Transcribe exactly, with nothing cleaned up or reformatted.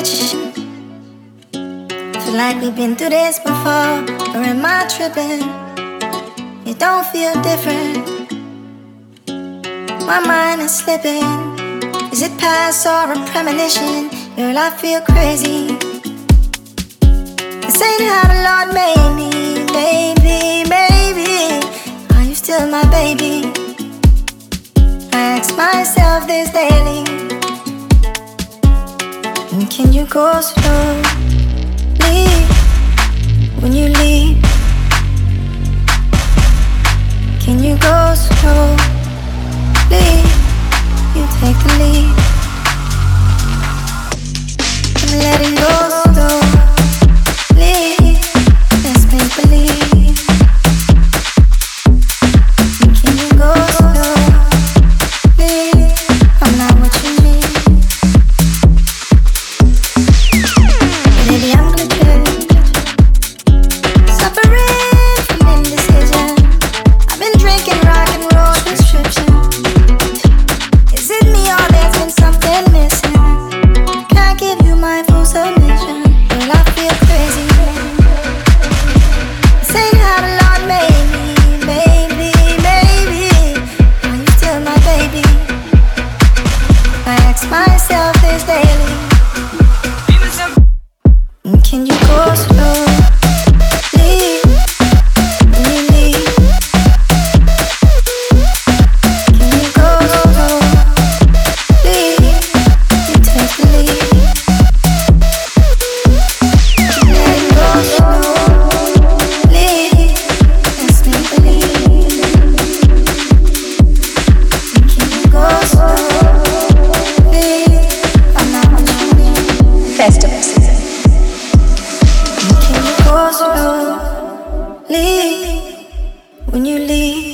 switch. Feel like we've been through this before, or am I tripping? It don't feel different. My mind is slipping. Is it past or a premonition? Girl, I feel crazy. This ain't how the Lord made me. Baby, baby, are you still my baby? I ask myself this daily. And can you go slowly when you leave? Can you go slowly? You take the lead. I'm letting go slowly. Let's make believe. Can you go slowly? I'm not what you need. Baby, I'm gonna trip. Suffering from indecision. I've been drinking rock and roll prescription. Is it me or there's been something missing? Can't give you my full submission. Girl, I feel crazy. This ain't how the Lord made me. Baby, baby, are you still my baby? I ask myself this daily. Can you go slowly when you leave? Can you go slowly? You take the lead. Let it go slowly. Let's make believe. Can you go slowly? I'm not what you need. Festival season. Can you go slowly when you leave?